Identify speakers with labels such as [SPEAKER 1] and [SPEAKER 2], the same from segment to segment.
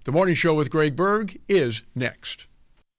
[SPEAKER 1] The Morning Show with Greg Berg is next.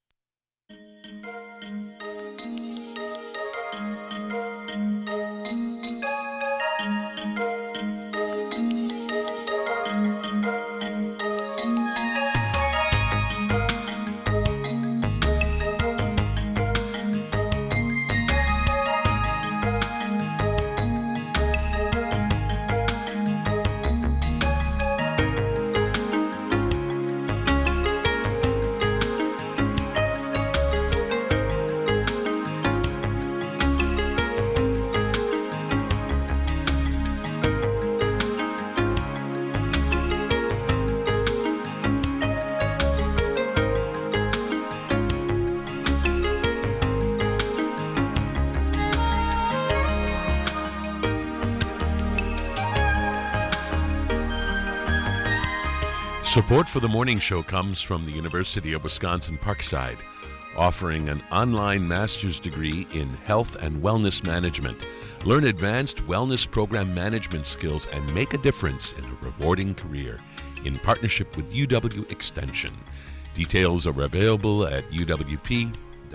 [SPEAKER 2] Support for the morning show comes from the University of Wisconsin-Parkside, offering an online master's degree in health and wellness management. Learn advanced wellness program management skills and make a difference in a rewarding career in partnership with UW Extension. Details are available at uwp.edu.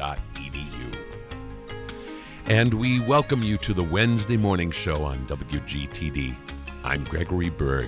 [SPEAKER 2] And we welcome you to the Wednesday morning show on WGTD. I'm Gregory Berg.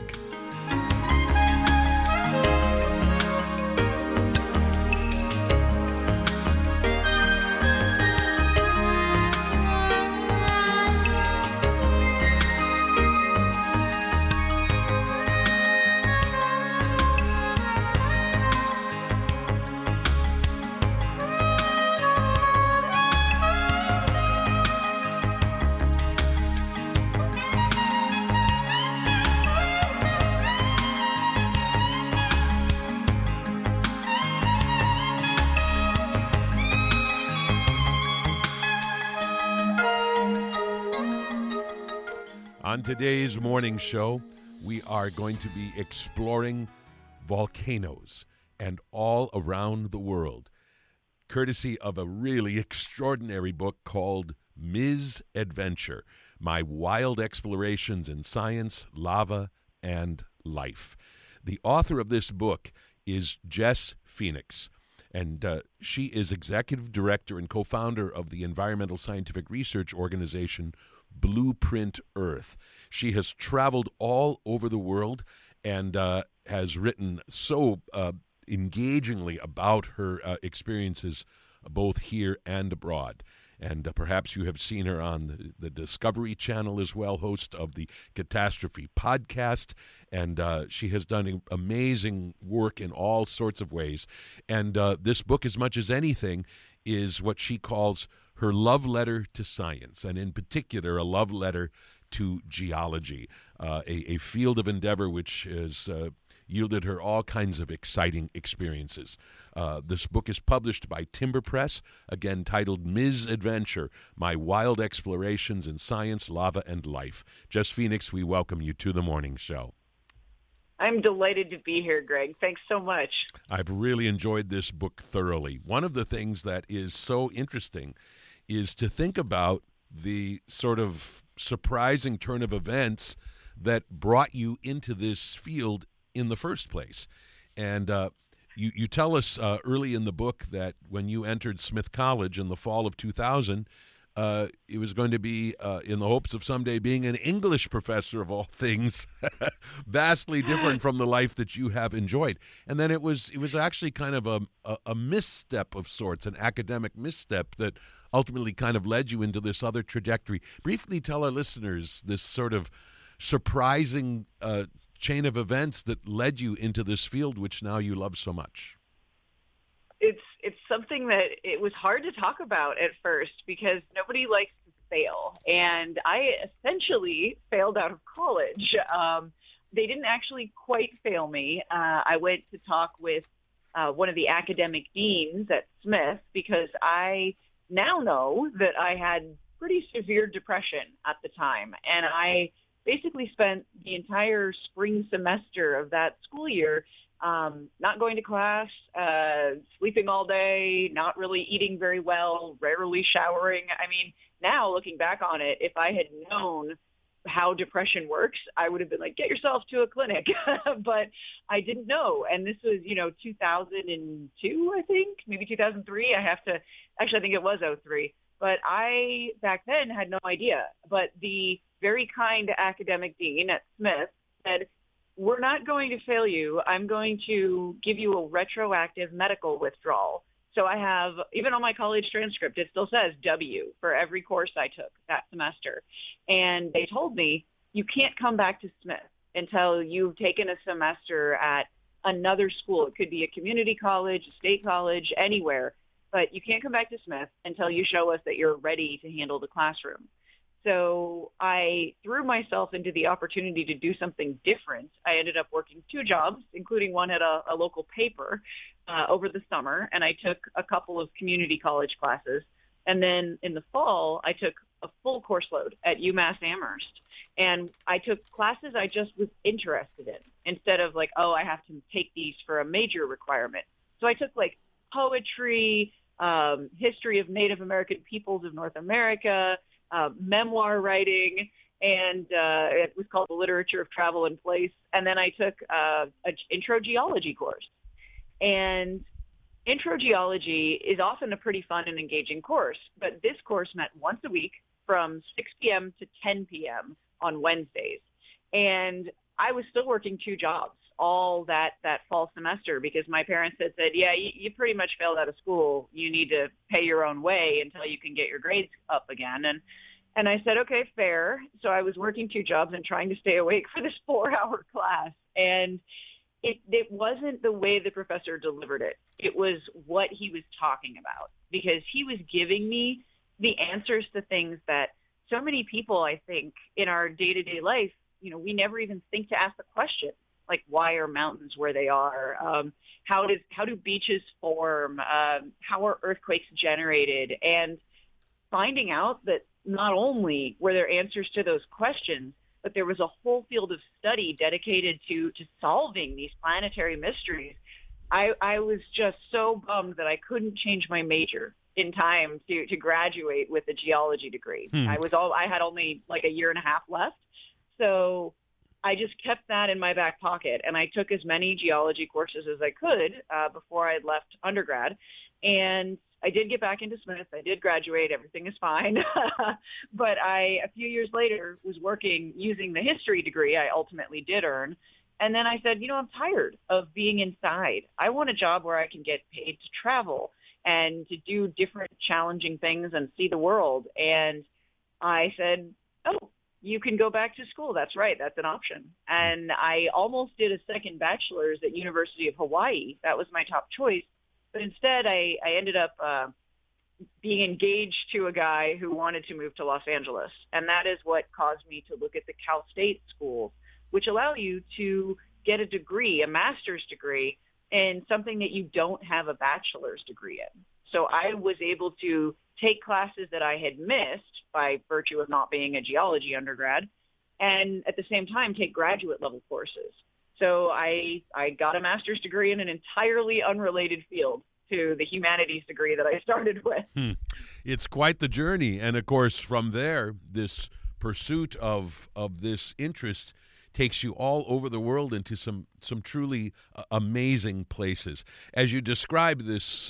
[SPEAKER 2] On today's morning show, we are going to be exploring volcanoes and all around the world, courtesy of a really extraordinary book called Ms. Adventure, My Wild Explorations in Science, Lava, and Life. The author of this book is Jess Phoenix, and she is executive director and co-founder of the environmental scientific research organization Blueprint Earth. She has traveled all over the world and has written so engagingly about her experiences both here and abroad. And perhaps you have seen her on the Discovery Channel as well, host of the Catastrophe podcast. And she has done amazing work in all sorts of ways. And this book, as much as anything, is what she calls her love letter to science, and in particular, a love letter to geology, a field of endeavor which has yielded her all kinds of exciting experiences. This book is published by Timber Press, again titled Ms. Adventure, My Wild Explorations in Science, Lava, and Life. Jess Phoenix, we welcome you to the morning show.
[SPEAKER 3] I'm delighted to be here, Greg. Thanks so much.
[SPEAKER 2] I've really enjoyed this book thoroughly. One of the things that is so interesting is to think about the sort of surprising turn of events that brought you into this field in the first place. And you tell us early in the book that when you entered Smith College in the fall of 2000, it was going to be in the hopes of someday being an English professor of all things, vastly different from the life that you have enjoyed. And then it was actually kind of a misstep of sorts, an academic misstep that ultimately kind of led you into this other trajectory. Briefly tell our listeners this sort of surprising chain of events that led you into this field, which now you love so much.
[SPEAKER 3] It's something that it was hard to talk about at first because nobody likes to fail. And I essentially failed out of college. They didn't actually quite fail me. I went to talk with one of the academic deans at Smith because I now know that I had pretty severe depression at the time. And I basically spent the entire spring semester of that school year not going to class, sleeping all day, not really eating very well, rarely showering. I mean, now looking back on it, if I had known how depression works, I would have been like, get yourself to a clinic. But I didn't know. And this was, 2002, I think, maybe 2003. I think it was '03. But I, back then, had no idea. But the very kind academic dean at Smith said, we're not going to fail you. I'm going to give you a retroactive medical withdrawal. So I have, even on my college transcript, it still says W for every course I took that semester. And they told me, you can't come back to Smith until you've taken a semester at another school. It could be a community college, a state college, anywhere. But you can't come back to Smith until you show us that you're ready to handle the classroom. So I threw myself into the opportunity to do something different. I ended up working 2 jobs, including one at a local paper over the summer, and I took a couple of community college classes. And then in the fall, I took a full course load at UMass Amherst. And I took classes I just was interested in instead of like, I have to take these for a major requirement. So I took like poetry, history of Native American peoples of North America, memoir writing, and it was called The Literature of Travel and Place. And then I took an intro geology course. And intro geology is often a pretty fun and engaging course, but this course met once a week from 6 p.m. to 10 p.m. on Wednesdays. And I was still working 2 jobs all that fall semester because my parents had said, yeah, you pretty much failed out of school. You need to pay your own way until you can get your grades up again. And I said, okay, fair. So I was working 2 jobs and trying to stay awake for this 4-hour class. And it wasn't the way the professor delivered it. It was what he was talking about, because he was giving me the answers to things that so many people, I think, in our day-to-day life, we never even think to ask the question, like, why are mountains where they are? How do beaches form? How are earthquakes generated? And finding out that not only were there answers to those questions, but there was a whole field of study dedicated to solving these planetary mysteries. I was just so bummed that I couldn't change my major in time to graduate with a geology degree. I had only like a year and a half left. So I just kept that in my back pocket, and I took as many geology courses as I could before I had left undergrad. And I did get back into Smith. I did graduate. Everything is fine. But a few years later, was working using the history degree I ultimately did earn. And then I said, I'm tired of being inside. I want a job where I can get paid to travel and to do different challenging things and see the world. And I said, you can go back to school. That's right. That's an option. And I almost did a second bachelor's at University of Hawaii. That was my top choice. But instead, I ended up being engaged to a guy who wanted to move to Los Angeles. And that is what caused me to look at the Cal State schools, which allow you to get a degree, a master's degree, in something that you don't have a bachelor's degree in. So I was able to take classes that I had missed by virtue of not being a geology undergrad, and at the same time take graduate level courses. So I got a master's degree in an entirely unrelated field to the humanities degree that I started with.
[SPEAKER 2] It's quite the journey. And, of course, from there, this pursuit of this interest takes you all over the world into some truly amazing places. As you describe this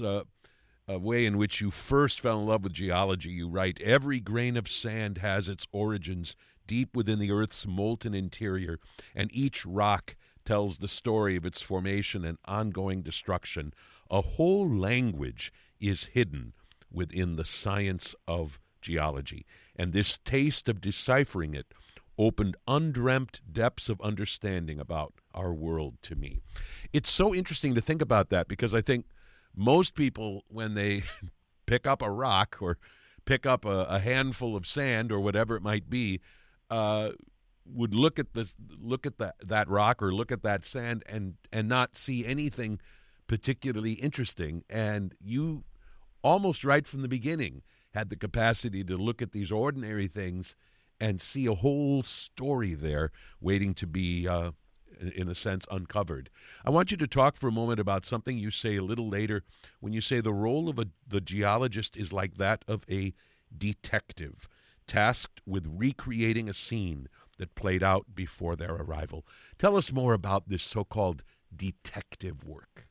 [SPEAKER 2] way in which you first fell in love with geology, you write, every grain of sand has its origins deep within the Earth's molten interior, and each rock tells the story of its formation and ongoing destruction. A whole language is hidden within the science of geology, and this taste of deciphering it opened undreamt depths of understanding about our world to me. It's so interesting to think about that, because I think most people, when they pick up a rock or pick up a handful of sand or whatever it might be, would look at that rock or look at that sand and not see anything particularly interesting. And you, almost right from the beginning, had the capacity to look at these ordinary things and see a whole story there waiting to be, in a sense, uncovered. I want you to talk for a moment about something you say a little later when you say the role of the geologist is like that of a detective, tasked with recreating a scene that played out before their arrival. Tell us more about this so-called detective work.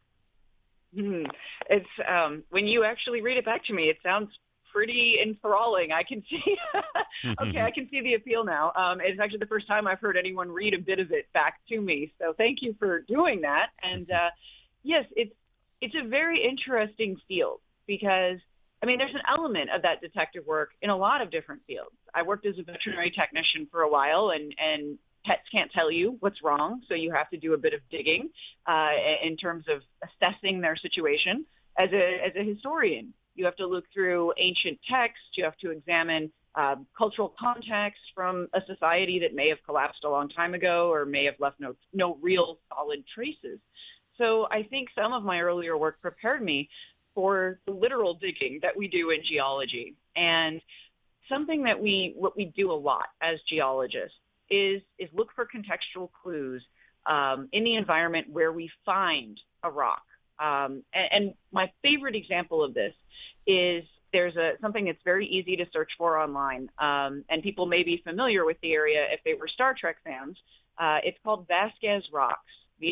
[SPEAKER 3] It's when you actually read it back to me, it sounds pretty enthralling. I can see, okay, I can see the appeal now. It's actually the first time I've heard anyone read a bit of it back to me. So thank you for doing that. And yes, it's a very interesting field because, I mean, there's an element of that detective work in a lot of different fields. I worked as a veterinary technician for a while, and pets can't tell you what's wrong, so you have to do a bit of digging in terms of assessing their situation. As a historian, you have to look through ancient texts. You have to examine cultural context from a society that may have collapsed a long time ago or may have left no real solid traces. So I think some of my earlier work prepared me for the literal digging that we do in geology. And something that what we do a lot as geologists is look for contextual clues in the environment where we find a rock. And my favorite example of this is there's something that's very easy to search for online, and people may be familiar with the area if they were Star Trek fans. It's called Vasquez Rocks,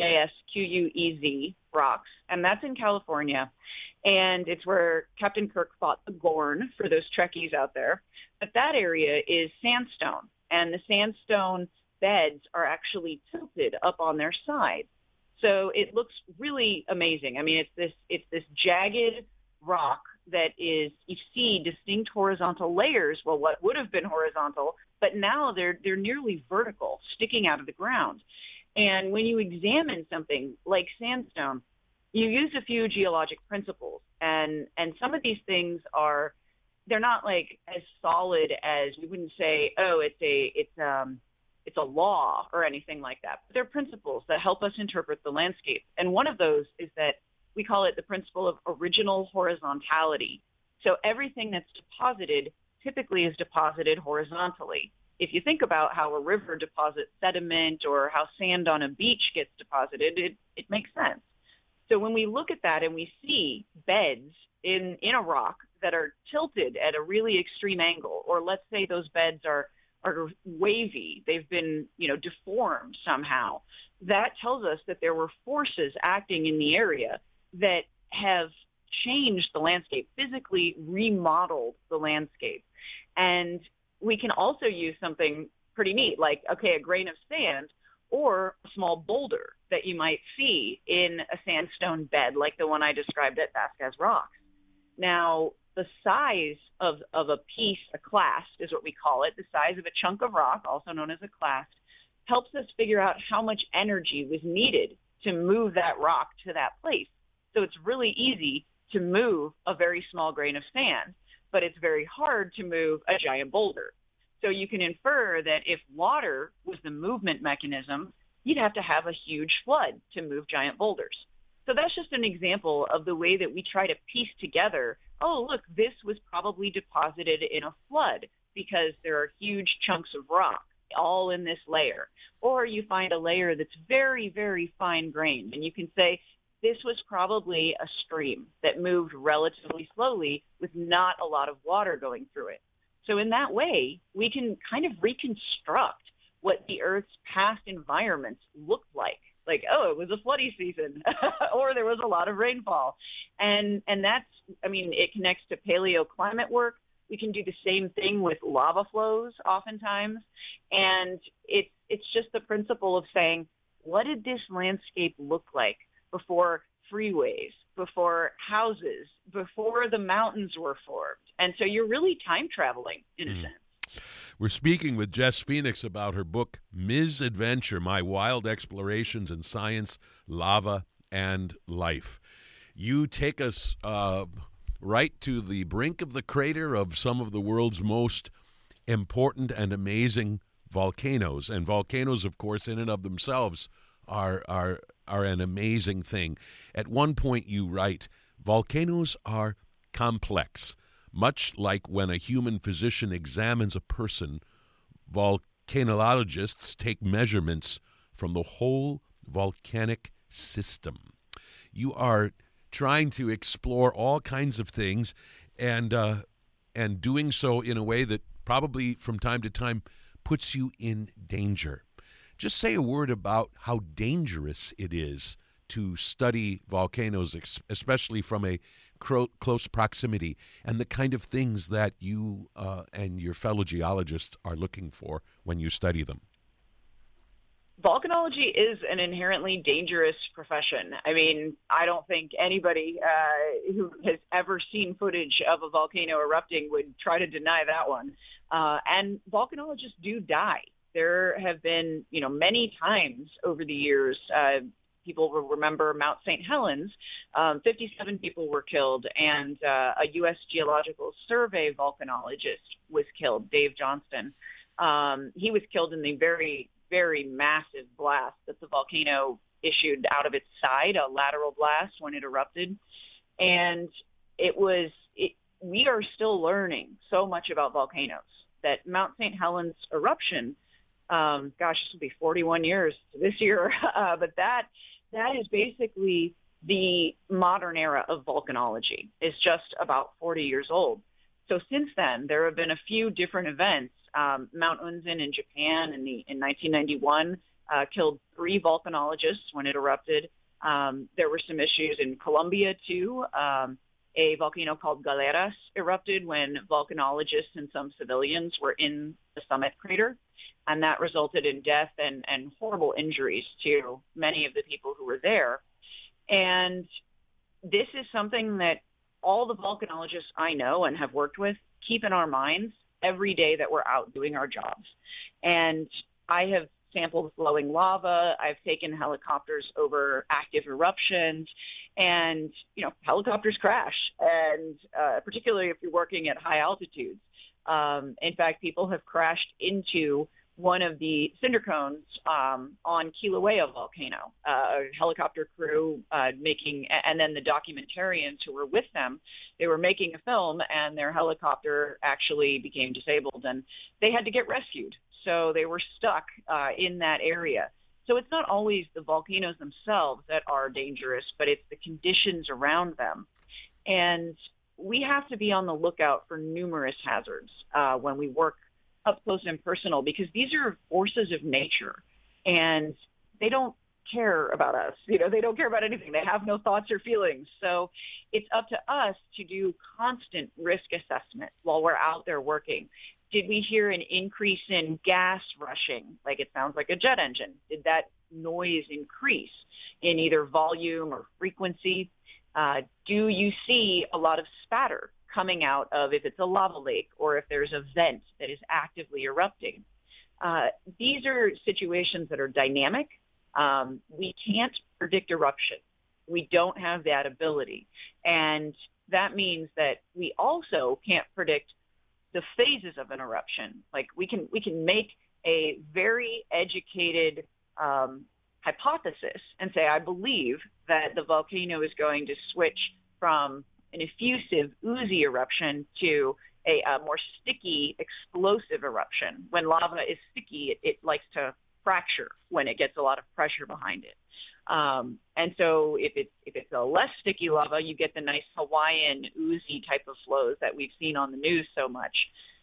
[SPEAKER 3] Vasquez Rocks, and that's in California. And it's where Captain Kirk fought the Gorn, for those Trekkies out there. But that area is sandstone, and the sandstone beds are actually tilted up on their sides. So it looks really amazing. I mean, it's this jagged rock that is, you see distinct horizontal layers, well, what would have been horizontal, but now they're nearly vertical, sticking out of the ground. And when you examine something like sandstone, you use a few geologic principles, and some of these things they're not like as solid as we wouldn't say, oh, it's a law or anything like that. But they're principles that help us interpret the landscape. And one of those is that we call it the principle of original horizontality. So everything that's deposited typically is deposited horizontally. If you think about how a river deposits sediment or how sand on a beach gets deposited, it makes sense. So when we look at that and we see beds in a rock that are tilted at a really extreme angle, or let's say those beds are wavy, they've been, deformed somehow, that tells us that there were forces acting in the area that have changed the landscape, physically remodeled the landscape. And we can also use something pretty neat, like, a grain of sand or a small boulder that you might see in a sandstone bed like the one I described at Vasquez Rocks. Now, the size of a piece, a clast is what we call it, the size of a chunk of rock, also known as a clast, helps us figure out how much energy was needed to move that rock to that place. So it's really easy to move a very small grain of sand, but it's very hard to move a giant boulder. So you can infer that if water was the movement mechanism, you'd have to have a huge flood to move giant boulders. So that's just an example of the way that we try to piece together, oh, look, this was probably deposited in a flood because there are huge chunks of rock all in this layer. Or you find a layer that's very, very fine-grained, and you can say, this was probably a stream that moved relatively slowly with not a lot of water going through it. So in that way, we can kind of reconstruct what the Earth's past environments looked like. Like, oh, it was a floody season, or there was a lot of rainfall. And that's, it connects to paleoclimate work. We can do the same thing with lava flows oftentimes. And it's just the principle of saying, what did this landscape look like before freeways, before houses, before the mountains were formed? And so you're really time traveling in a sense.
[SPEAKER 2] We're speaking with Jess Phoenix about her book, Ms. Adventure, My Wild Explorations in Science, Lava, and Life. You take us right to the brink of the crater of some of the world's most important and amazing volcanoes. And volcanoes, of course, in and of themselves are an amazing thing. At one point you write, volcanoes are complex. Much like when a human physician examines a person, volcanologists take measurements from the whole volcanic system. You are trying to explore all kinds of things and doing so in a way that probably from time to time puts you in danger. Just say a word about how dangerous it is to study volcanoes, especially from a close proximity, and the kind of things that you and your fellow geologists are looking for when you study them.
[SPEAKER 3] Volcanology is an inherently dangerous profession. I mean, I don't think anybody who has ever seen footage of a volcano erupting would try to deny that one. And volcanologists do die. There have been, many times over the years, people will remember Mount St. Helens. 57 people were killed, and a U.S. Geological Survey volcanologist was killed, Dave Johnston. He was killed in the very, very massive blast that the volcano issued out of its side, a lateral blast when it erupted. And we are still learning so much about volcanoes that Mount St. Helens eruption, this will be 41 years this year, but that is basically the modern era of volcanology. It's just about 40 years old. So since then, there have been a few different events. Mount Unzen in Japan in 1991 killed 3 volcanologists when it erupted. There were some issues in Colombia, too. A volcano called Galeras erupted when volcanologists and some civilians were in the summit crater, and that resulted in death and horrible injuries to many of the people who were there. And this is something that all the volcanologists I know and have worked with keep in our minds every day that we're out doing our jobs. And I have sampled flowing lava. I've taken helicopters over active eruptions, and, helicopters crash, and particularly if you're working at high altitudes. In fact, people have crashed into one of the cinder cones on Kilauea volcano. A helicopter crew and then the documentarians who were with them, they were making a film, and their helicopter actually became disabled, and they had to get rescued. So they were stuck in that area. So it's not always the volcanoes themselves that are dangerous, but it's the conditions around them. And we have to be on the lookout for numerous hazards when we work up close and personal, because these are forces of nature, and they don't care about us. They don't care about anything. They have no thoughts or feelings. So it's up to us to do constant risk assessment while we're out there working. Did we hear an increase in gas rushing, like it sounds like a jet engine? Did that noise increase in either volume or frequency? Do you see a lot of spatter coming out of, if it's a lava lake or if there's a vent that is actively erupting? These are situations that are dynamic. We can't predict eruption. We don't have that ability. And that means that we also can't predict the phases of an eruption. Like we can make a very educated hypothesis and say, I believe that the volcano is going to switch from an effusive, oozy eruption to a more sticky, explosive eruption. When lava is sticky, it likes to fracture when it gets a lot of pressure behind it. And so if it's a less sticky lava, you get the nice Hawaiian oozy type of flows that we've seen on the news so much.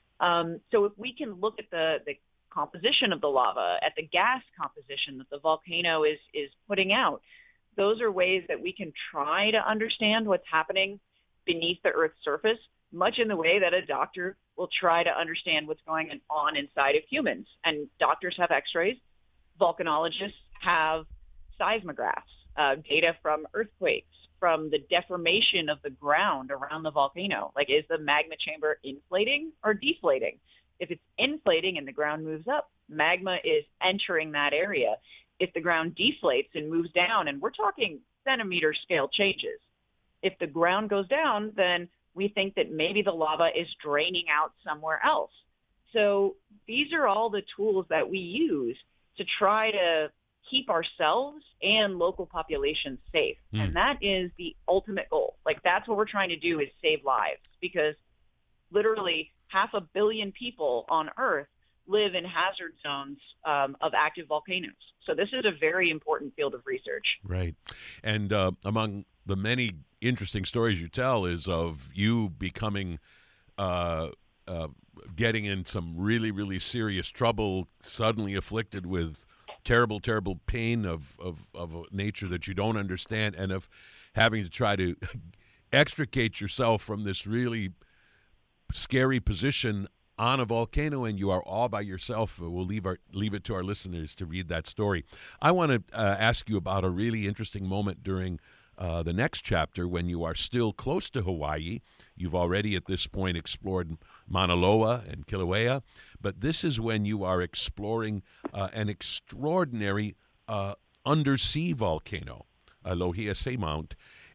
[SPEAKER 3] So if we can look at the composition of the lava, at the gas composition that the volcano is putting out, those are ways that we can try to understand what's happening beneath the Earth's surface, much in the way that a doctor will try to understand what's going on inside of humans. And doctors have x-rays. Volcanologists have seismographs, data from earthquakes, from the deformation of the ground around the volcano. Like, is the magma chamber inflating or deflating? If it's inflating and the ground moves up, magma is entering that area. If the ground deflates and moves down, and we're talking centimeter scale changes, if the ground goes down, then we think that maybe the lava is draining out somewhere else. So these are all the tools that we use to try to keep ourselves and local populations safe. And that is the ultimate goal. Like, that's what we're trying to do, is save lives, because literally 500 million people on Earth live in hazard zones of active volcanoes. So this is a very important field of research.
[SPEAKER 2] Right. And among the many interesting stories you tell is of you becoming getting in some really, really serious trouble, suddenly afflicted with terrible, terrible pain of a nature that you don't understand, and of having to try to extricate yourself from this really scary position on a volcano, and you are all by yourself. We'll leave it to our listeners to read that story. I want to ask you about a really interesting moment during the next chapter when you are still close to Hawaii. You've already at this point explored Mauna Loa and Kilauea, but this is when you are exploring an extraordinary undersea volcano, Loihi Seamount,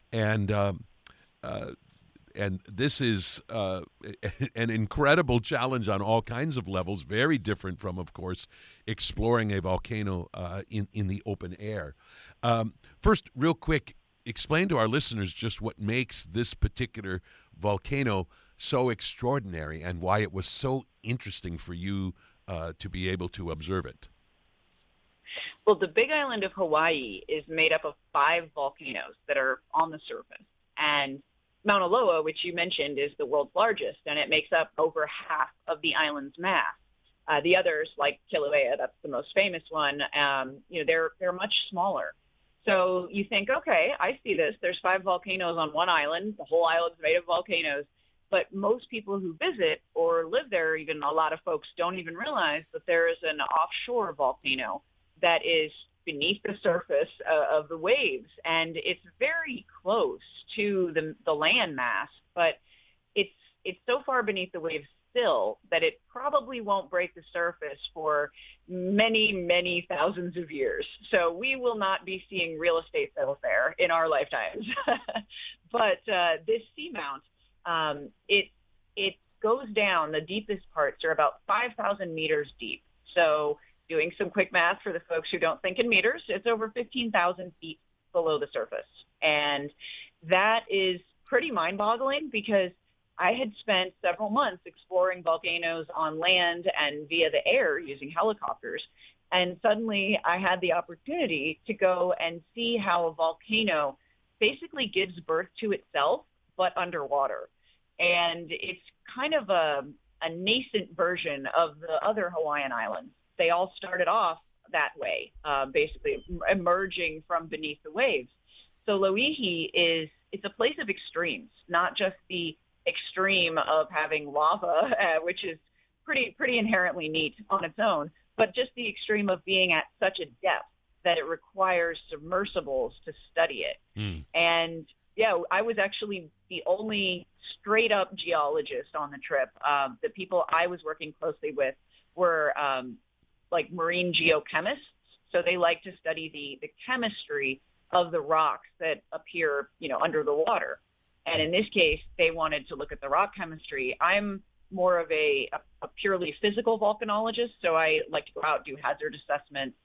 [SPEAKER 2] and this is an incredible challenge on all kinds of levels, very different from, of course, exploring a volcano in the open air. First, real quick, explain to our listeners just what makes this particular volcano so extraordinary and why it was so interesting for you to be able to observe it.
[SPEAKER 3] Well, the Big Island of Hawaii is made up of 5 volcanoes that are on the surface. And Mauna Loa, which you mentioned, is the world's largest, and it makes up over half of the island's mass. The others, like Kilauea, that's the most famous one, they're much smaller. So you think, okay, I see this. There's 5 volcanoes on one island. The whole island's made of volcanoes. But most people who visit or live there, even a lot of folks, don't even realize that there is an offshore volcano that is beneath the surface of the waves, and it's very close to the land mass, but it's so far beneath the waves still that it probably won't break the surface for many, many thousands of years. So we will not be seeing real estate sales there in our lifetimes. But this seamount, it goes down. The deepest parts are about 5,000 meters deep. So doing some quick math for the folks who don't think in meters, it's over 15,000 feet below the surface. And that is pretty mind-boggling because I had spent several months exploring volcanoes on land and via the air using helicopters. And suddenly I had the opportunity to go and see how a volcano basically gives birth to itself, but underwater. And it's kind of a nascent version of the other Hawaiian islands. They all started off that way, basically emerging from beneath the waves. So Loihi it's a place of extremes, not just the extreme of having lava, which is pretty inherently neat on its own, but just the extreme of being at such a depth that it requires submersibles to study it. And yeah, I was actually the only straight up geologist on the trip. The people I was working closely with were like marine geochemists. So they like to study the chemistry of the rocks that appear, under the water. And in this case, they wanted to look at the rock chemistry. I'm more of a purely physical volcanologist, so I like to go out, do hazard assessments,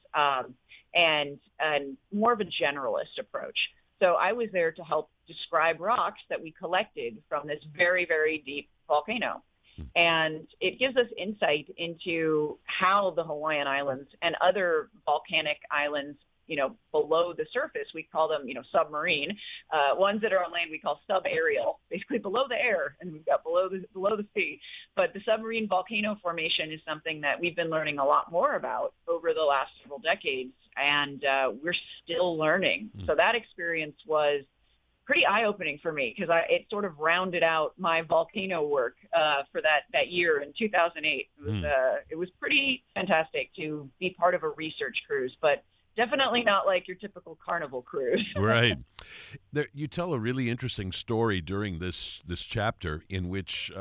[SPEAKER 3] and more of a generalist approach. So I was there to help describe rocks that we collected from this very, very deep volcano. And it gives us insight into how the Hawaiian Islands and other volcanic islands, below the surface, we call them, submarine. Ones that are on land we call subaerial, basically below the air, and we've got below the sea. But the submarine volcano formation is something that we've been learning a lot more about over the last several decades, and we're still learning. So that experience was pretty eye-opening for me because it sort of rounded out my volcano work for that year in 2008. It was pretty fantastic to be part of a research cruise, but definitely not like your typical Carnival cruise.
[SPEAKER 2] Right. You tell a really interesting story during this chapter in which,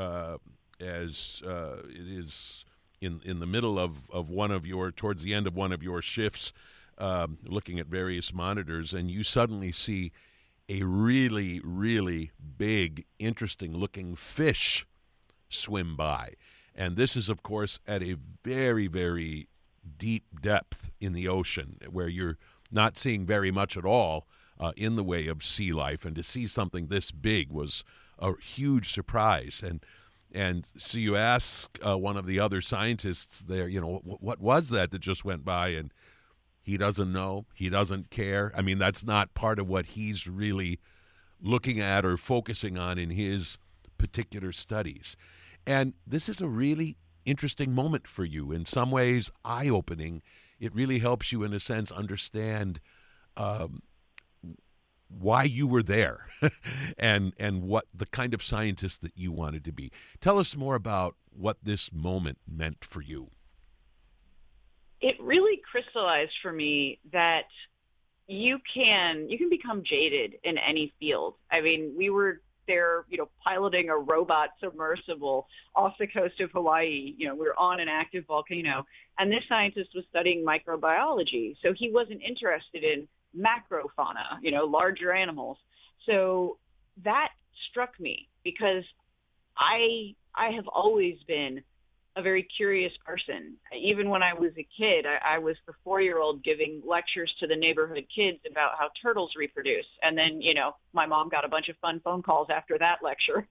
[SPEAKER 2] as it is in the middle of towards the end of one of your shifts, looking at various monitors, and you suddenly see a really, really big, interesting-looking fish swim by. And this is, of course, at a very, very deep depth in the ocean where you're not seeing very much at all in the way of sea life. And to see something this big was a huge surprise. And so you ask one of the other scientists there, what was that just went by? And he doesn't know. He doesn't care. I mean, that's not part of what he's really looking at or focusing on in his particular studies. And this is a really interesting moment for you. In some ways, eye-opening. It really helps you, in a sense, understand why you were there and what the kind of scientist that you wanted to be. Tell us more about what this moment meant for you.
[SPEAKER 3] It really crystallized for me that you can become jaded in any field. I mean, we were there, piloting a robot submersible off the coast of Hawaii. We were on an active volcano, and this scientist was studying microbiology. So he wasn't interested in macrofauna, larger animals. So that struck me because I have always been a very curious person. Even when I was a kid, I was the 4-year-old giving lectures to the neighborhood kids about how turtles reproduce. And then, my mom got a bunch of fun phone calls after that lecture.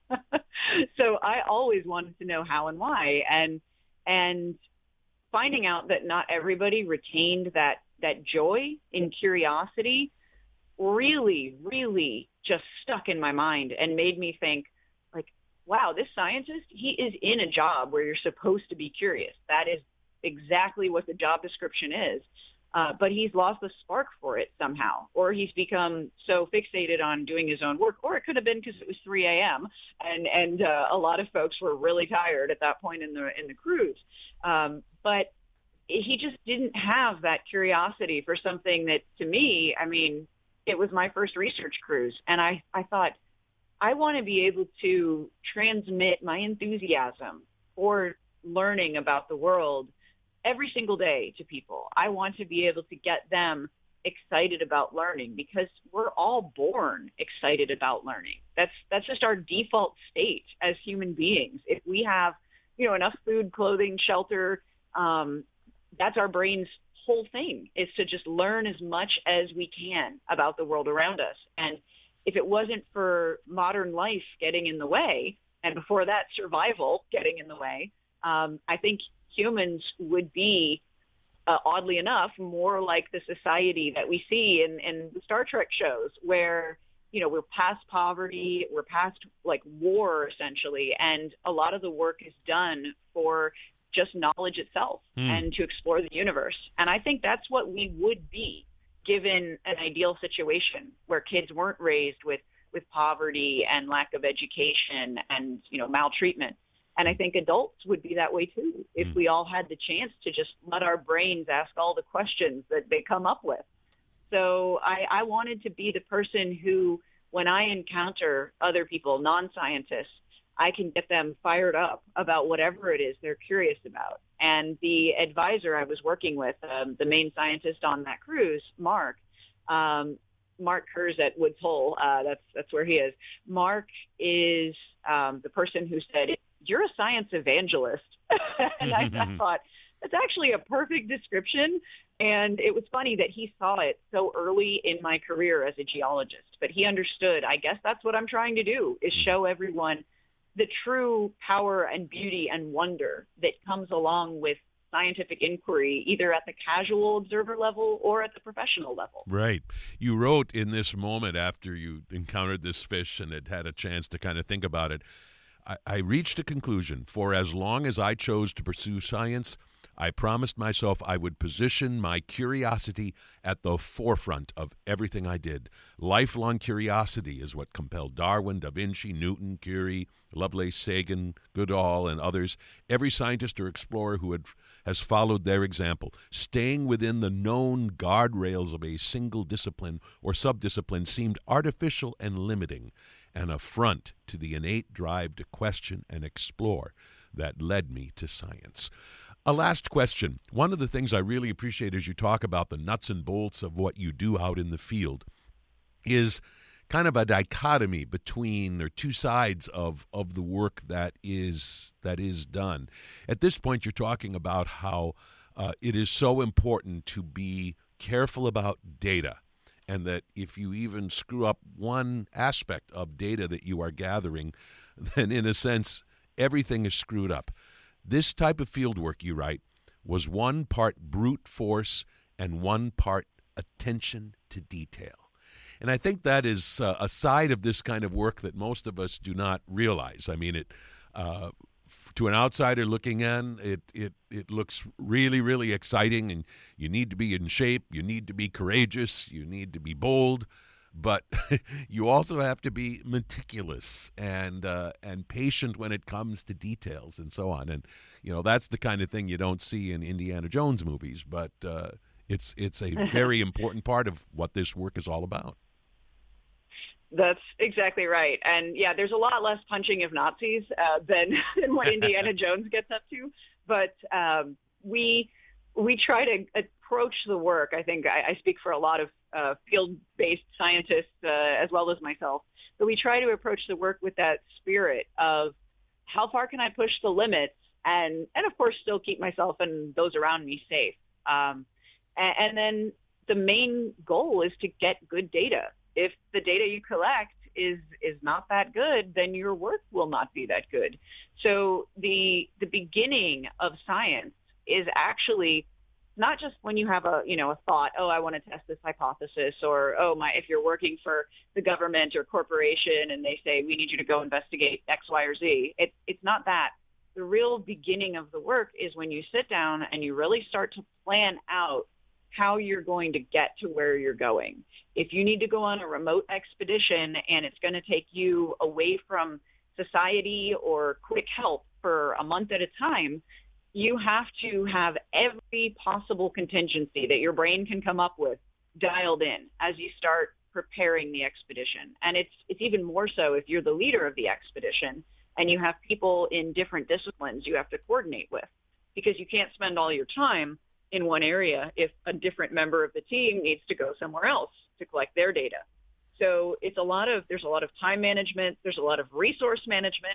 [SPEAKER 3] So I always wanted to know how and why. And finding out that not everybody retained that joy in curiosity really, really just stuck in my mind and made me think, wow, this scientist, he is in a job where you're supposed to be curious. That is exactly what the job description is. But he's lost the spark for it somehow, or he's become so fixated on doing his own work, or it could have been because it was 3 a.m. and a lot of folks were really tired at that point in the cruise. But he just didn't have that curiosity for something that, to me, I mean, it was my first research cruise, and I thought, I want to be able to transmit my enthusiasm for learning about the world every single day to people. I want to be able to get them excited about learning because we're all born excited about learning. That's just our default state as human beings. If we have, enough food, clothing, shelter, that's our brain's whole thing, is to just learn as much as we can about the world around us. And if it wasn't for modern life getting in the way, and before that, survival getting in the way, I think humans would be, oddly enough, more like the society that we see in the Star Trek shows, where, we're past poverty, we're past, war, essentially, and a lot of the work is done for just knowledge itself and to explore the universe. And I think that's what we would be, given an ideal situation where kids weren't raised with poverty and lack of education and, maltreatment. And I think adults would be that way too, if we all had the chance to just let our brains ask all the questions that they come up with. So I wanted to be the person who, when I encounter other people, non-scientists, I can get them fired up about whatever it is they're curious about. And the advisor I was working with, the main scientist on that cruise, Mark Kurz at Woods Hole, that's where he is. Mark is the person who said, "You're a science evangelist." And I thought, that's actually a perfect description. And it was funny that he saw it so early in my career as a geologist. But he understood, I guess that's what I'm trying to do, is show everyone the true power and beauty and wonder that comes along with scientific inquiry, either at the casual observer level or at the professional level.
[SPEAKER 2] Right. You wrote in this moment after you encountered this fish and had a chance to kind of think about it, I reached a conclusion. For as long as I chose to pursue science, I promised myself I would position my curiosity at the forefront of everything I did. Lifelong curiosity is what compelled Darwin, Da Vinci, Newton, Curie, Lovelace, Sagan, Goodall, and others. Every scientist or explorer who has followed their example. Staying within the known guardrails of a single discipline or subdiscipline seemed artificial and limiting, an affront to the innate drive to question and explore that led me to science. A last question. One of the things I really appreciate as you talk about the nuts and bolts of what you do out in the field is kind of a dichotomy between, or two sides of the work that is done. At this point, you're talking about how it is so important to be careful about data, and that if you even screw up one aspect of data that you are gathering, then in a sense, everything is screwed up. This type of field work, you write, was one part brute force and one part attention to detail. And I think that is a side of this kind of work that most of us do not realize. I mean, to an outsider looking in, it looks really, really exciting, and you need to be in shape, you need to be courageous, you need to be bold, but you also have to be meticulous and patient when it comes to details and so on. And that's the kind of thing you don't see in Indiana Jones movies, but it's a very important part of what this work is all about.
[SPEAKER 3] That's exactly right. And yeah, there's a lot less punching of Nazis than what Indiana Jones gets up to. But we try to approach the work. I think I speak for a lot of field-based scientists as well as myself. But we try to approach the work with that spirit of how far can I push the limits and of course still keep myself and those around me safe. And then the main goal is to get good data. If the data you collect is not that good, then your work will not be that good. So the beginning of science is actually not just when you have a thought, oh, I want to test this hypothesis, or if you're working for the government or corporation and they say we need you to go investigate X, Y, or Z. It's not that. The real beginning of the work is when you sit down and you really start to plan out how you're going to get to where you're going. If you need to go on a remote expedition and it's going to take you away from society or quick help for a month at a time, you have to have every possible contingency that your brain can come up with dialed in as you start preparing the expedition. And it's even more so if you're the leader of the expedition and you have people in different disciplines you have to coordinate with, because you can't spend all your time in one area if a different member of the team needs to go somewhere else to collect their data. So there's a lot of time management, there's a lot of resource management,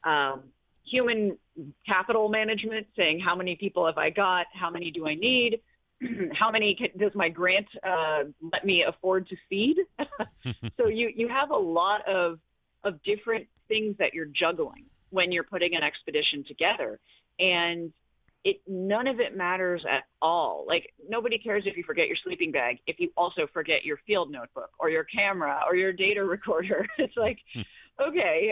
[SPEAKER 3] human capital management, saying how many people have I got, how many do I need, how many does my grant let me afford to feed? So you have a lot of different things that you're juggling when you're putting an expedition together. And none of it matters at all. Like, nobody cares if you forget your sleeping bag if you also forget your field notebook or your camera or your data recorder. It's like, okay,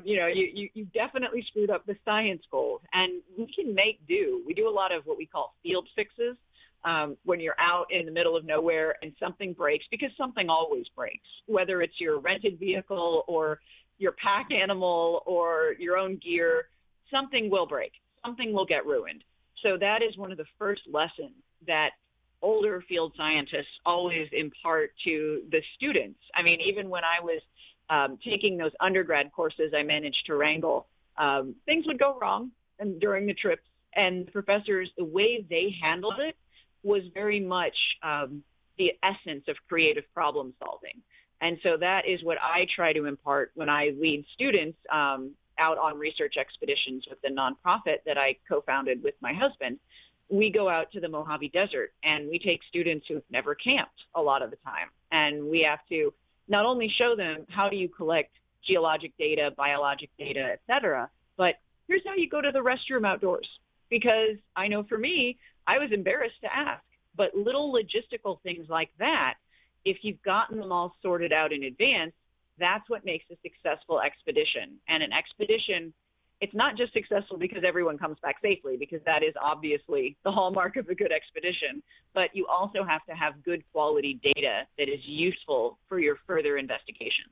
[SPEAKER 3] you definitely screwed up the science goals, and we can make do. We do a lot of what we call field fixes when you're out in the middle of nowhere and something breaks, because something always breaks, whether it's your rented vehicle or your pack animal or your own gear. Something will break. Something will get ruined. So that is one of the first lessons that older field scientists always impart to the students. I mean, even when I was taking those undergrad courses I managed to wrangle, things would go wrong during the trips. And the professors, the way they handled it was very much the essence of creative problem solving. And so that is what I try to impart when I lead students out on research expeditions with the nonprofit that I co-founded with my husband. We go out to the Mojave Desert and we take students who've never camped a lot of the time. And we have to not only show them how do you collect geologic data, biologic data, et cetera, but here's how you go to the restroom outdoors. Because I know for me, I was embarrassed to ask, but little logistical things like that, if you've gotten them all sorted out in advance, that's what makes a successful expedition. And an expedition, it's not just successful because everyone comes back safely, because that is obviously the hallmark of a good expedition, but you also have to have good quality data that is useful for your further investigation.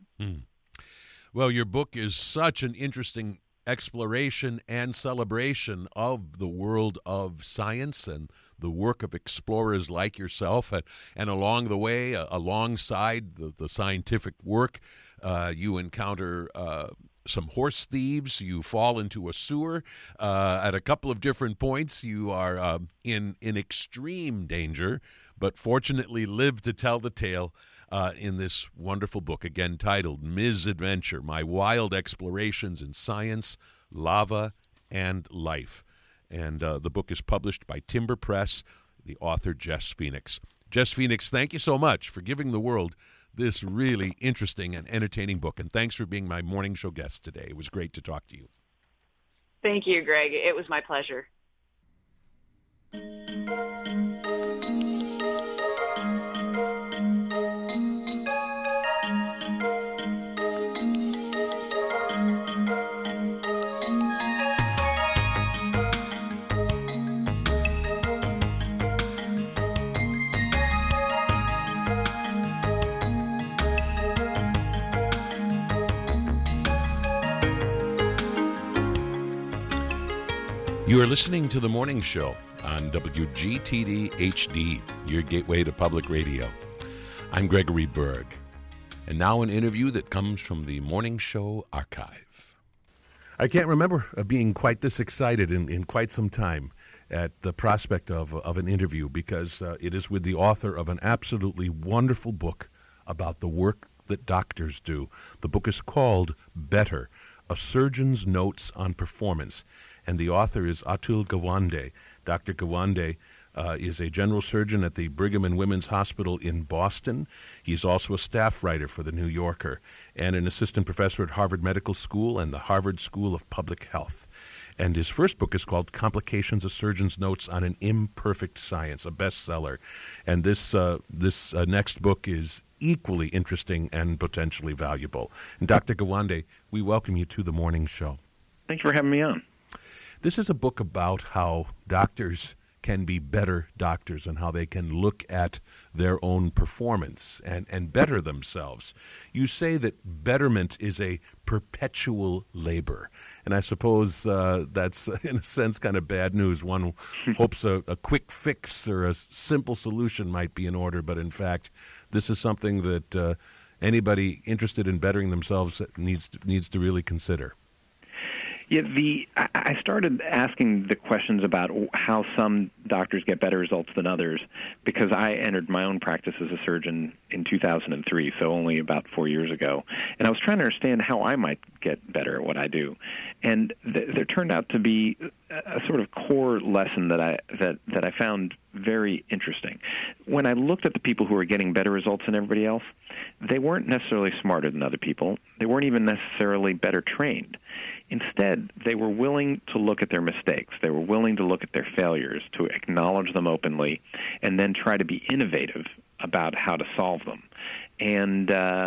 [SPEAKER 2] Well, your book is such an interesting exploration and celebration of the world of science and the work of explorers like yourself. And along the way, alongside the scientific work, you encounter some horse thieves. You fall into a sewer at a couple of different points. You are in extreme danger, but fortunately live to tell the tale in this wonderful book, again titled Ms. Adventure, My Wild Explorations in Science, Lava, and Life. And the book is published by Timber Press, the author Jess Phoenix. Jess Phoenix, thank you so much for giving the world this really interesting and entertaining book. And thanks for being my morning show guest today. It was great to talk to you.
[SPEAKER 3] Thank you, Greg. It was my pleasure.
[SPEAKER 2] You are listening to The Morning Show on WGTD HD, your gateway to public radio. I'm Gregory Berg. And now an interview that comes from the Morning Show archive. I can't remember being quite this excited in quite some time at the prospect of an interview, because it is with the author of an absolutely wonderful book about the work that doctors do. The book is called Better, A Surgeon's Notes on Performance, and the author is Atul Gawande. Dr. Gawande is a general surgeon at the Brigham and Women's Hospital in Boston. He's also a staff writer for The New Yorker and an assistant professor at Harvard Medical School and the Harvard School of Public Health. And his first book is called Complications, A Surgeon's Notes on an Imperfect Science, a bestseller. And this next book is equally interesting and potentially valuable. And Dr. Gawande, we welcome you to The Morning Show.
[SPEAKER 4] Thanks for having me on.
[SPEAKER 2] This is a book about how doctors can be better doctors and how they can look at their own performance and better themselves. You say that betterment is a perpetual labor. And I suppose that's, in a sense, kind of bad news. One hopes a quick fix or a simple solution might be in order, but in fact, this is something that anybody interested in bettering themselves needs to really consider.
[SPEAKER 4] Yeah, I started asking the questions about how some doctors get better results than others because I entered my own practice as a surgeon in 2003, so only about 4 years ago. And I was trying to understand how I might get better at what I do. And there turned out to be a sort of core lesson that I found very interesting. When I looked at the people who were getting better results than everybody else, they weren't necessarily smarter than other people. They weren't even necessarily better trained. Instead, they were willing to look at their mistakes. They were willing to look at their failures, to acknowledge them openly, and then try to be innovative about how to solve them. And,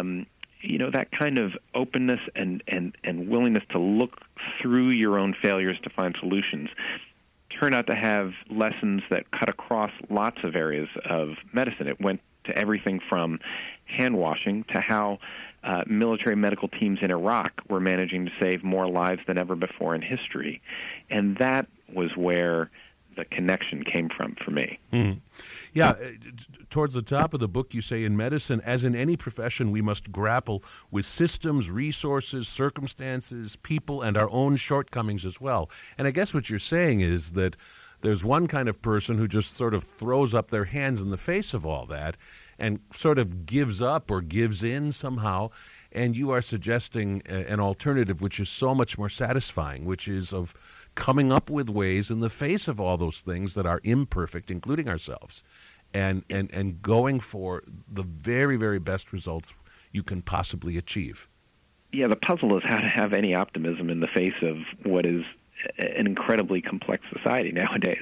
[SPEAKER 4] that kind of openness and willingness to look through your own failures to find solutions turned out to have lessons that cut across lots of areas of medicine. It went to everything from hand washing to how military medical teams in Iraq were managing to save more lives than ever before in history. And that was where the connection came from for me.
[SPEAKER 2] Mm-hmm. Yeah, towards the top of the book you say, in medicine, as in any profession, we must grapple with systems, resources, circumstances, people, and our own shortcomings as well. And I guess what you're saying is that there's one kind of person who just sort of throws up their hands in the face of all that and sort of gives up or gives in somehow, and you are suggesting an alternative which is so much more satisfying, which is of coming up with ways in the face of all those things that are imperfect, including ourselves, and going for the very, very best results you can possibly achieve.
[SPEAKER 4] Yeah, the puzzle is how to have any optimism in the face of what is an incredibly complex society nowadays.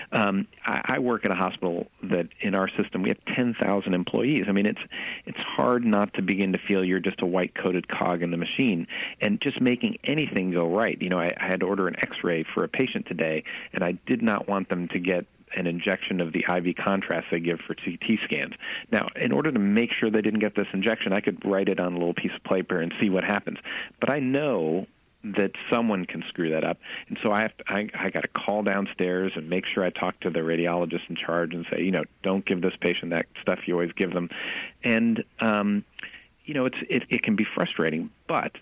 [SPEAKER 4] I work at a hospital that in our system we have 10,000 employees. I mean, it's hard not to begin to feel you're just a white-coated cog in the machine, and just making anything go right. I had to order an X-ray for a patient today, and I did not want them to get an injection of the IV contrast they give for CT scans. Now, in order to make sure they didn't get this injection, I could write it on a little piece of paper and see what happens. But I know that someone can screw that up, and so I got to call downstairs and make sure I talk to the radiologist in charge and say, don't give this patient that stuff you always give them, and it can be frustrating, but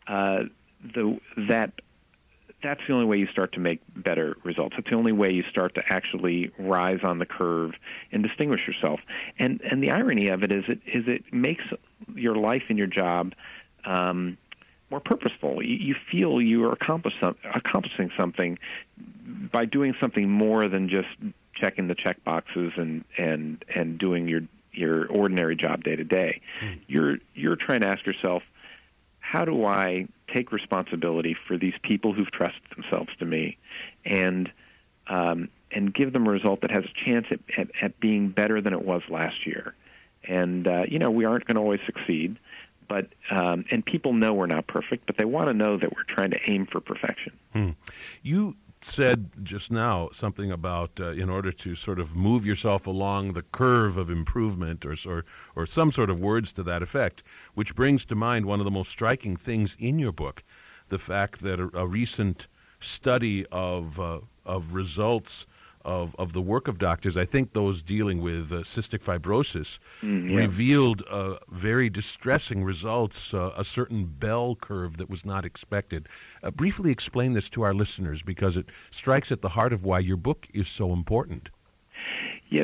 [SPEAKER 4] that's the only way you start to make better results. It's the only way you start to actually rise on the curve and distinguish yourself. And the irony of it is it makes your life and your job more purposeful. You feel you are accomplishing something by doing something more than just checking the check boxes and doing your ordinary job day to day. You're trying to ask yourself, how do I take responsibility for these people who've trusted themselves to me, and give them a result that has a chance at being better than it was last year? And we aren't going to always succeed. But and people know we're not perfect, but they want to know that we're trying to aim for perfection.
[SPEAKER 2] You said just now something about in order to sort of move yourself along the curve of improvement, or some sort of words to that effect, which brings to mind one of the most striking things in your book, the fact that a recent study of results of the work of doctors, I think those dealing with cystic fibrosis revealed very distressing results, a certain bell curve that was not expected. Briefly explain this to our listeners, because it strikes at the heart of why your book is so important.
[SPEAKER 4] Yeah,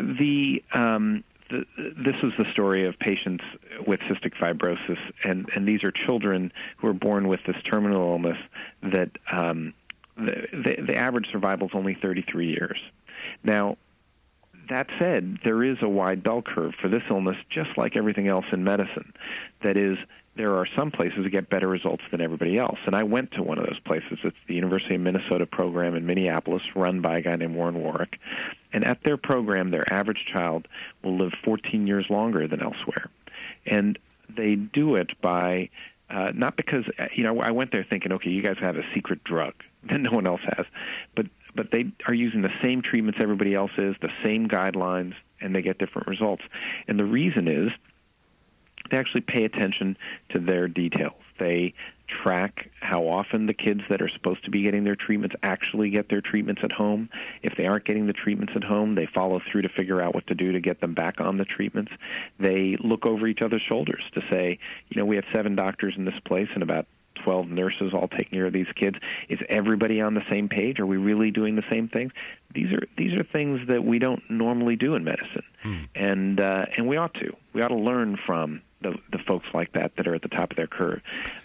[SPEAKER 4] this is the story of patients with cystic fibrosis, and these are children who are born with this terminal illness that the average survival is only 33 years. Now, that said, there is a wide bell curve for this illness, just like everything else in medicine. That is, there are some places that get better results than everybody else. And I went to one of those places. It's the University of Minnesota program in Minneapolis, run by a guy named Warren Warwick. And at their program, their average child will live 14 years longer than elsewhere. And they do it by, not because, I went there thinking, okay, you guys have a secret drug that no one else has. But they are using the same treatments everybody else is, the same guidelines, and they get different results. And the reason is they actually pay attention to their details. They track how often the kids that are supposed to be getting their treatments actually get their treatments at home. If they aren't getting the treatments at home, they follow through to figure out what to do to get them back on the treatments. They look over each other's shoulders to say, we have 7 doctors in this place and about 12 nurses all taking care of these kids. Is everybody on the same page? Are we really doing the same things? These are things that we don't normally do in medicine, and we ought to. We ought to learn from the folks like that are at the top of their curve.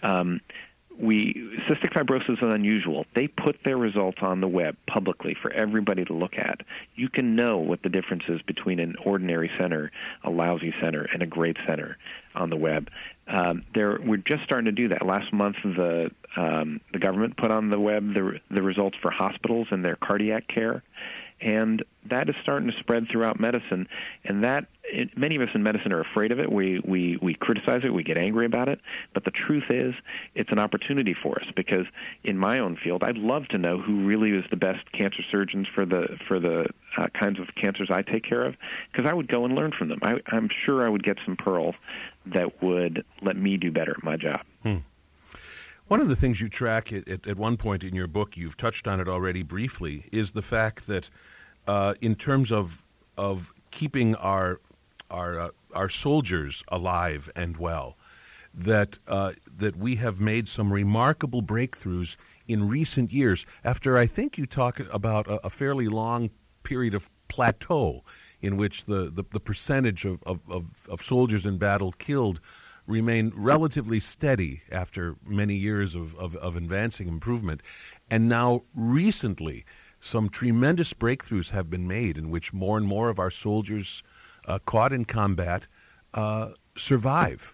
[SPEAKER 4] Cystic fibrosis is unusual. They put their results on the web publicly for everybody to look at. You can know what the difference is between an ordinary center, a lousy center, and a great center on the web. We're just starting to do that. Last month, the government put on the web the results for hospitals and their cardiac care, and that is starting to spread throughout medicine. And many of us in medicine are afraid of it. We criticize it. We get angry about it. But the truth is, it's an opportunity for us, because in my own field, I'd love to know who really is the best cancer surgeons for the kinds of cancers I take care of, because I would go and learn from them. I'm sure I would get some pearls that would let me do better at my job.
[SPEAKER 2] One of the things you track at one point in your book, you've touched on it already briefly, is the fact that in terms of keeping our soldiers alive and well, that we have made some remarkable breakthroughs in recent years. After, I think you talk about a fairly long period of plateau in which the percentage of soldiers in battle killed remained relatively steady after many years of advancing improvement. And now recently, some tremendous breakthroughs have been made in which more and more of our soldiers caught in combat survive.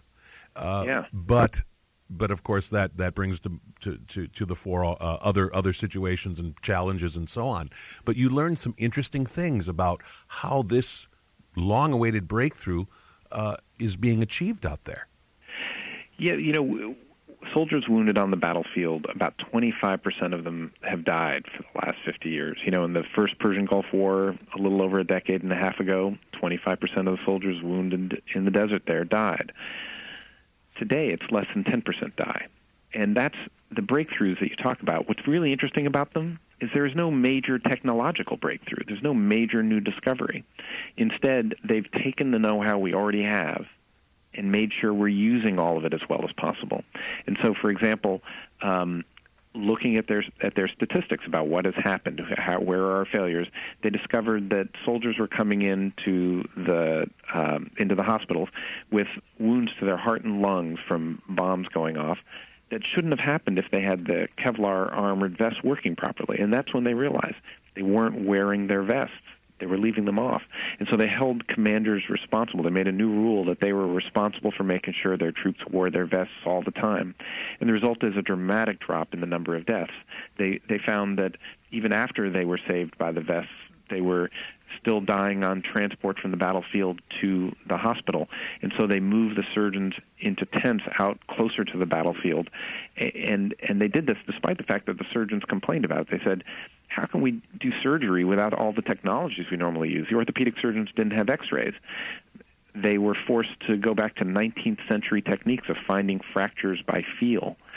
[SPEAKER 2] But of course that brings to the fore other situations and challenges and so on. But you learned some interesting things about how this long-awaited breakthrough is being achieved out there.
[SPEAKER 4] Yeah, soldiers wounded on the battlefield, about 25% of them have died for the last 50 years. In the first Persian Gulf War, a little over a decade and a half ago, 25% of the soldiers wounded in the desert there died. Today, it's less than 10% die. And that's the breakthroughs that you talk about. What's really interesting about them is there is no major technological breakthrough. There's no major new discovery. Instead, they've taken the know-how we already have and made sure we're using all of it as well as possible. And so, for example, looking at their statistics about what has happened, where are our failures, they discovered that soldiers were coming into the hospitals with wounds to their heart and lungs from bombs going off that shouldn't have happened if they had the Kevlar armored vests working properly. And that's when they realized they weren't wearing their vests. They were leaving them off. And so they held commanders responsible. They made a new rule that they were responsible for making sure their troops wore their vests all the time. And the result is a dramatic drop in the number of deaths. They found that even after they were saved by the vests, they were still dying on transport from the battlefield to the hospital. And so they moved the surgeons into tents out closer to the battlefield. And they did this despite the fact that the surgeons complained about it. They said, how can we do surgery without all the technologies we normally use? The orthopedic surgeons didn't have x-rays. They were forced to go back to 19th century techniques of finding fractures by feel.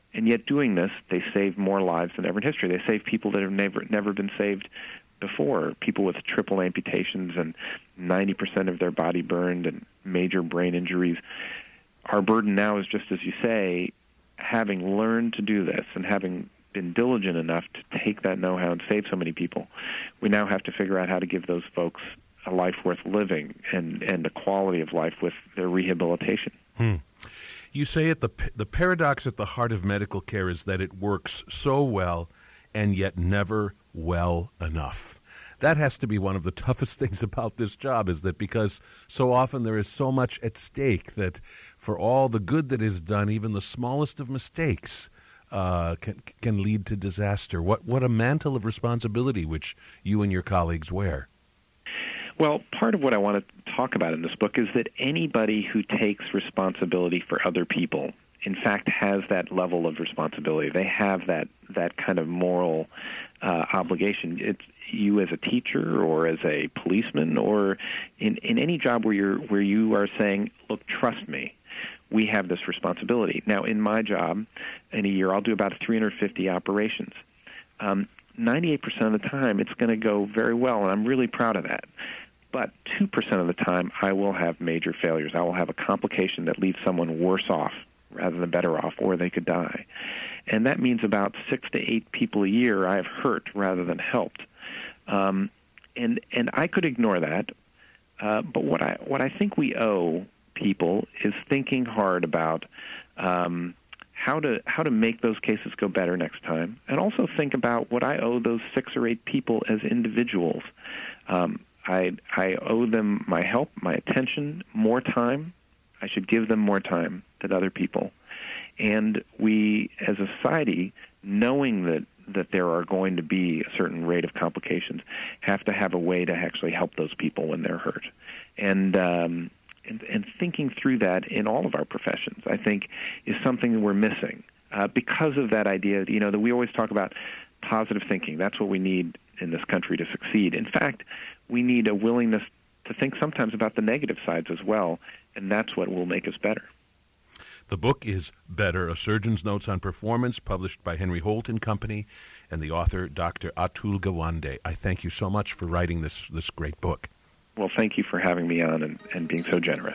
[SPEAKER 4] And yet doing this, they save more lives than ever in history. They save people that have never been saved before, people with triple amputations and 90% of their body burned and major brain injuries. Our burden now is, just as you say, having learned to do this and having been diligent enough to take that know-how and save so many people, we now have to figure out how to give those folks a life worth living and a quality of life with their rehabilitation.
[SPEAKER 2] You say the paradox at the heart of medical care is that it works so well and yet never well enough. That has to be one of the toughest things about this job, is that because so often there is so much at stake that for all the good that is done, even the smallest of mistakes can lead to disaster. What a mantle of responsibility which you and your colleagues wear.
[SPEAKER 4] Well, part of what I want to talk about in this book is that anybody who takes responsibility for other people, in fact, has that level of responsibility. They have that kind of moral obligation. It's you as a teacher or as a policeman or in any job where you are saying, look, trust me, we have this responsibility. Now, in my job, in a year, I'll do about 350 operations. 98% of the time, it's going to go very well, and I'm really proud of that. But 2% of the time, I will have major failures. I will have a complication that leaves someone worse off rather than better off, or they could die. And that means about 6 to 8 people a year I have hurt rather than helped. And I could ignore that, but what I think we owe people is thinking hard about how to make those cases go better next time, and also think about what I owe those 6 or 8 people as individuals. I owe them my help, my attention, more time. I should give them more time than other people. And we, as a society, knowing that there are going to be a certain rate of complications, have to have a way to actually help those people when they're hurt. And thinking through that in all of our professions, I think, is something that we're missing because of that idea, that we always talk about positive thinking. That's what we need in this country to succeed. In fact, we need a willingness to think sometimes about the negative sides as well, and that's what will make us better.
[SPEAKER 2] The book is Better, A Surgeon's Notes on Performance, published by Henry Holt & Company, and the author, Dr. Atul Gawande. I thank you so much for writing this great book.
[SPEAKER 4] Well, thank you for having me on and being so generous.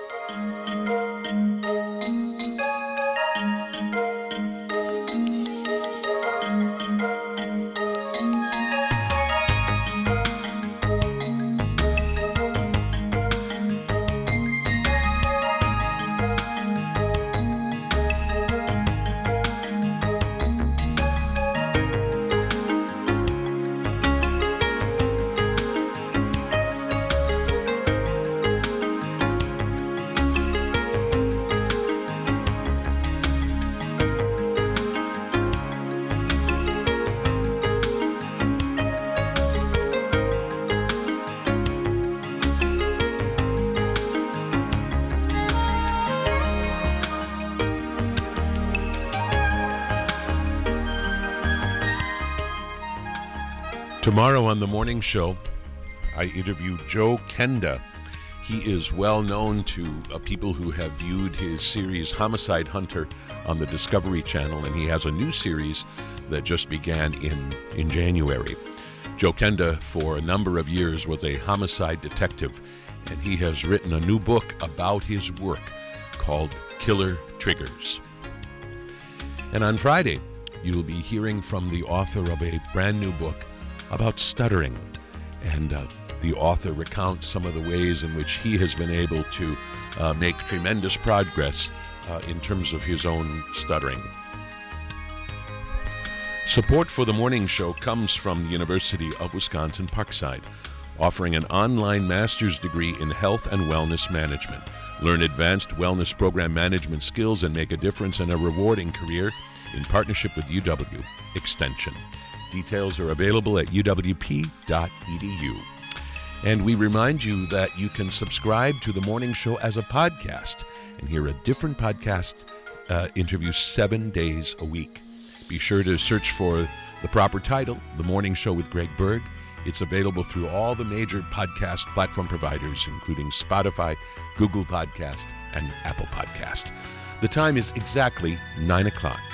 [SPEAKER 2] Tomorrow on The Morning Show, I interview Joe Kenda. He is well known to people who have viewed his series Homicide Hunter on the Discovery Channel, and he has a new series that just began in January. Joe Kenda, for a number of years, was a homicide detective, and he has written a new book about his work called Killer Triggers. And on Friday, you'll be hearing from the author of a brand new book about stuttering, and the author recounts some of the ways in which he has been able to make tremendous progress in terms of his own stuttering. Support for The Morning Show comes from the University of Wisconsin-Parkside, offering an online master's degree in health and wellness management. Learn advanced wellness program management skills and make a difference in a rewarding career in partnership with UW Extension. Details are available at uwp.edu. And we remind you that you can subscribe to The Morning Show as a podcast and hear a different podcast interview 7 days a week. Be sure to search for the proper title, The Morning Show with Greg Berg. It's available through all the major podcast platform providers, including Spotify, Google Podcast, and Apple Podcast. The time is exactly 9 o'clock.